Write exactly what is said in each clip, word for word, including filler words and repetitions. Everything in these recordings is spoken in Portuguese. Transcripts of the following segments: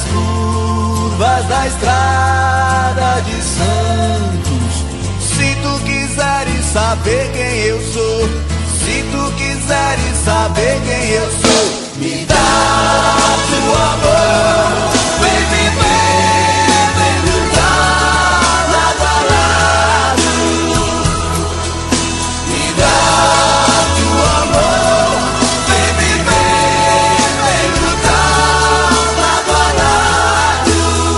curvas da estrada de Santos. Se tu quiseres saber quem eu sou, se tu quiseres saber quem eu sou, me dá tua mão, vem viver, vem lutar lado a lado. Me dá tua mão, vem viver, vem lutar lado a lado.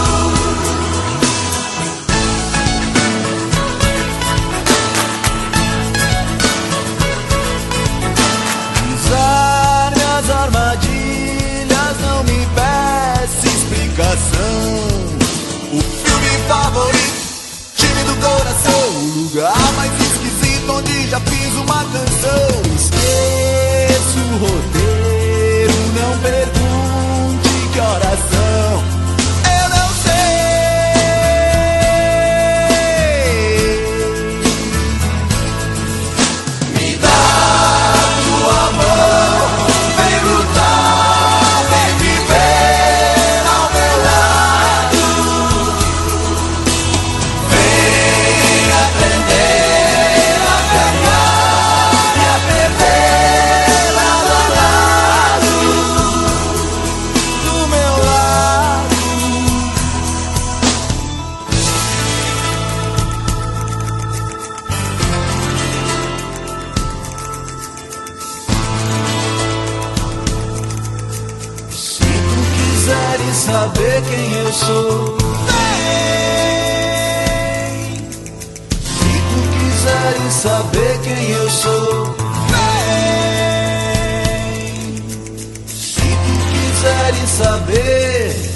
Usar minhas armadilhas não me peça explicação. O filme favorito, time do coração, o lugar mais esquisito onde já fiz uma canção. Esqueço o roteiro, não pergunte que horas são. Eu não sei. Me dá tua mão, vem lutar, vem viver ao meu lado. Vem aprender a ganhar e a perder lado a lado, do meu lado. Se tu quiseres saber quem eu sou, vem. Se tu quiseres saber quem eu sou, vem. Se tu quiseres saber